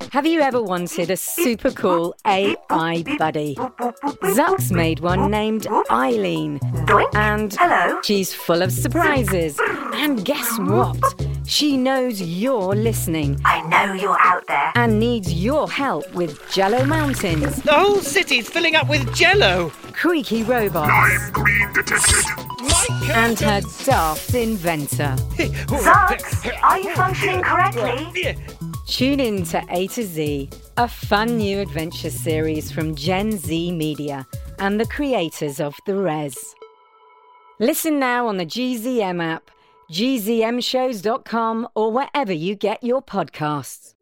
Have you ever wanted a super cool AI buddy? Zuck's made one named Eileen. And she's full of surprises. And guess what? She knows you're listening. I know you're out there. And needs your help with Jello Mountains. The whole city's filling up with Jello. Creaky robots. Lime green detected. And her daft inventor. Zucks, are you functioning correctly? Tune in to A to Z, a fun new adventure series from Gen Z Media and the creators of The Res. Listen now on the GZM app, gzmshows.com, or wherever you get your podcasts.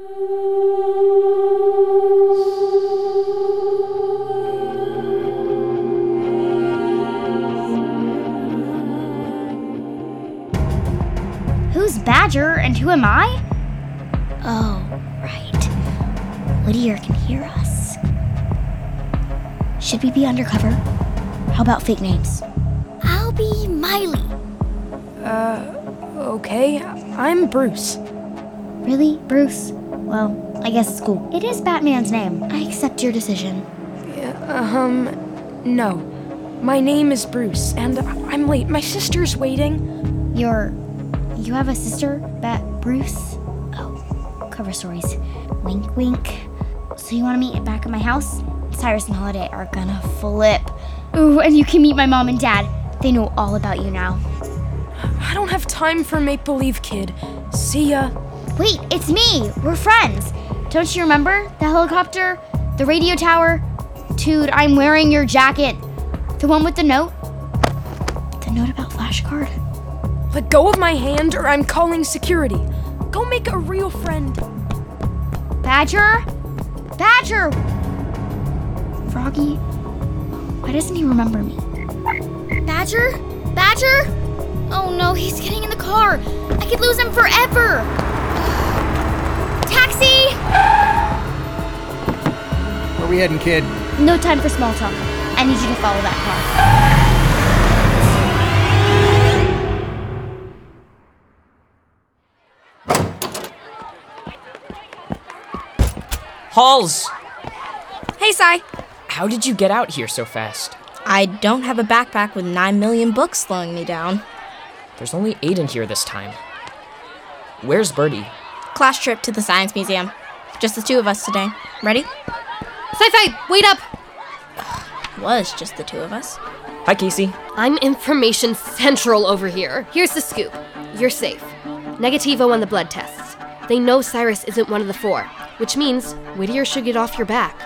Who's Badger and who am I? Oh, right. Whittier can hear us. Should we be undercover? How about fake names? I'll be Miley. Okay. I'm Bruce. Really, Bruce? Well, I guess it's cool. It is Batman's name. I accept your decision. No. My name is Bruce, and I'm late. My sister's waiting. You have a sister, Bruce? Oh, cover stories. Wink, wink. So you want to meet back at my house? Cyrus and Holiday are gonna flip. Ooh, and you can meet my mom and dad. They know all about you now. I don't have time for make-believe, kid. See ya. Wait, it's me! We're friends! Don't you remember? The helicopter? The radio tower? Dude, I'm wearing your jacket. The one with the note? The note about flashcard? Let go of my hand or I'm calling security. Go make a real friend. Badger? Badger! Froggy? Why doesn't he remember me? Badger? Badger? Oh no, he's getting in the car. I could lose him forever. Taxi! Where we heading, kid? No time for small talk. I need you to follow that car. Halls! Hey, Sai. How did you get out here so fast? I don't have a backpack with 9 million books slowing me down. There's only 8 in here this time. Where's Birdie? Class trip to the Science Museum. Just the 2 of us today. Ready? Sci-Fi, wait up! Was just the 2 of us. Hi, Casey. I'm Information Central over here. Here's the scoop. You're safe. Negativo on the blood tests. They know Cyrus isn't one of the 4, which means Whittier should get off your back.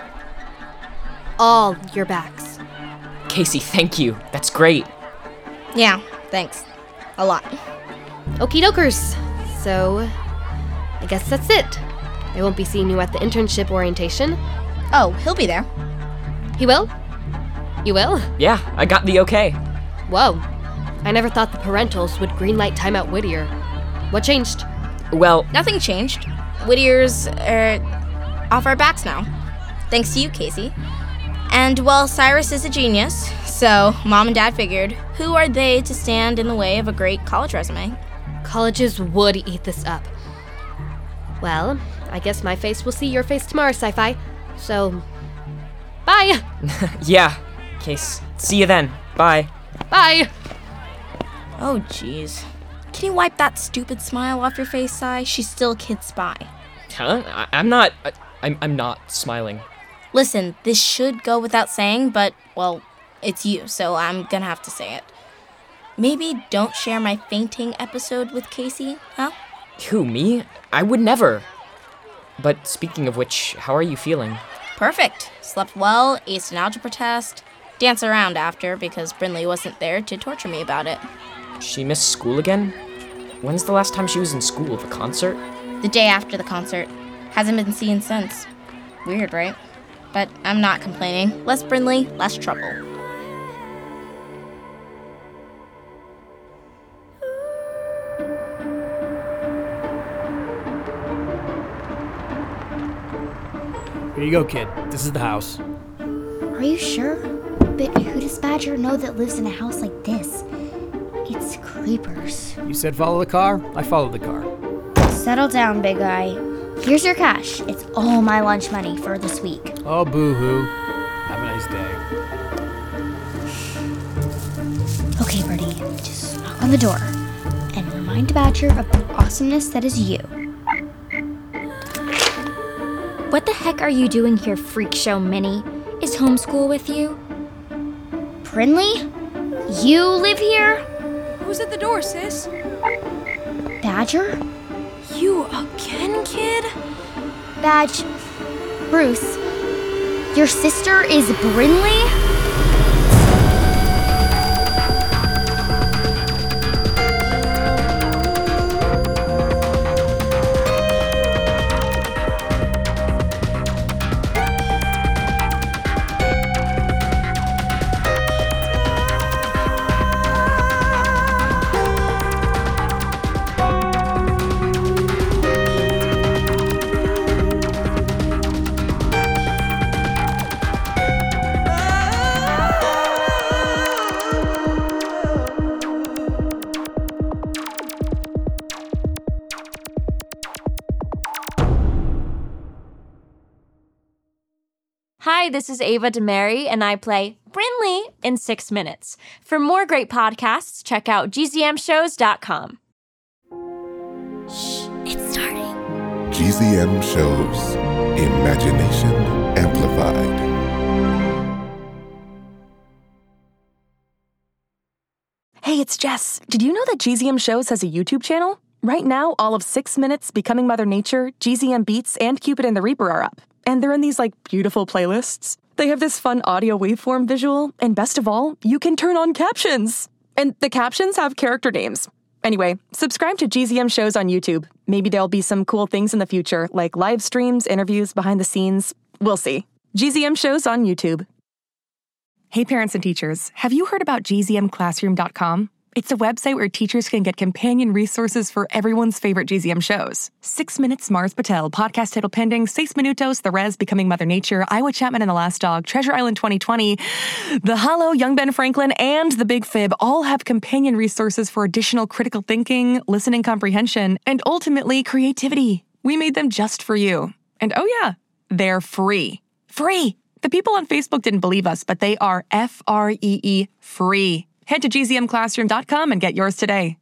All your backs. Casey, thank you. That's great. Yeah, thanks. A lot. Okie dokers. So, I guess that's it. I won't be seeing you at the internship orientation. Oh, he'll be there. He will? You will? Yeah, I got the okay. Whoa. I never thought the parentals would greenlight time at Whittier. What changed? Well, nothing changed. Whittier's off our backs now. Thanks to you, Casey. And, well, Cyrus is a genius, so Mom and Dad figured, who are they to stand in the way of a great college resume? Colleges would eat this up. Well, I guess my face will see your face tomorrow, Sci-Fi. So, bye! Yeah, Case. See you then. Bye. Bye! Oh, jeez. Can you wipe that stupid smile off your face, Sai? She's still Kid Spy. Huh? I'm not smiling. Listen, this should go without saying, but, well, it's you, so I'm gonna have to say it. Maybe don't share my fainting episode with Casey, huh? Who, me? I would never. But speaking of which, how are you feeling? Perfect. Slept well, aced an algebra test, danced around after because Brinley wasn't there to torture me about it. She missed school again? When's the last time she was in school? The concert? The day after the concert. Hasn't been seen since. Weird, right? But I'm not complaining. Less Brinley, less trouble. Here you go, kid. This is the house. Are you sure? But who does Badger know that lives in a house like this? It's creepers. You said follow the car, I followed the car. Settle down, big guy. Here's your cash. It's all my lunch money for this week. Oh, boo-hoo. Have a nice day. Okay, Birdie, just knock on the door and remind Badger of the awesomeness that is you. What the heck are you doing here, Freak Show Minnie? Is homeschool with you? Brinley? You live here? Who's at the door, sis? Badger? You again, kid? Badge. Bruce. Your sister is Brinley? Hi, this is Ava DeMary, and I play Brinley in 6 Minutes. For more great podcasts, check out gzmshows.com. Shh, it's starting. GZM Shows. Imagination Amplified. Hey, it's Jess. Did you know that GZM Shows has a YouTube channel? Right now, all of 6 Minutes, Becoming Mother Nature, GZM Beats, and Cupid and the Reaper are up. And they're in these, beautiful playlists. They have this fun audio waveform visual, and best of all, you can turn on captions. And the captions have character names. Anyway, subscribe to GZM Shows on YouTube. Maybe there'll be some cool things in the future, like live streams, interviews, behind the scenes. We'll see. GZM Shows on YouTube. Hey parents and teachers, have you heard about gzmclassroom.com? It's a website where teachers can get companion resources for everyone's favorite GZM shows. 6 Minutes, Mars Patel, Podcast Title Pending, 6 Minutos, The Res, Becoming Mother Nature, Iowa Chapman and the Last Dog, Treasure Island 2020, The Hollow, Young Ben Franklin, and The Big Fib all have companion resources for additional critical thinking, listening comprehension, and ultimately creativity. We made them just for you. And oh yeah, they're free. Free! The people on Facebook didn't believe us, but they are free. Head to gzmclassroom.com and get yours today.